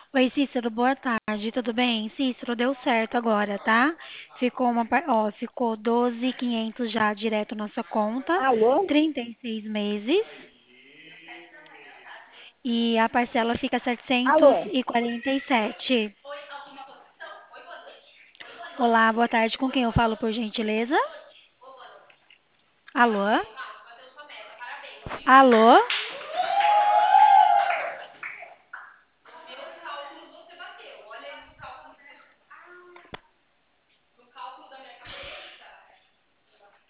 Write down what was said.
Oi, Cícero, boa tarde, tudo bem? Cícero, deu certo agora, tá? Ficou 12.500 já direto na sua conta, Alô? 36 meses e a parcela fica Alô? 747. Olá, boa tarde, com quem eu falo por gentileza? Alô? Alô?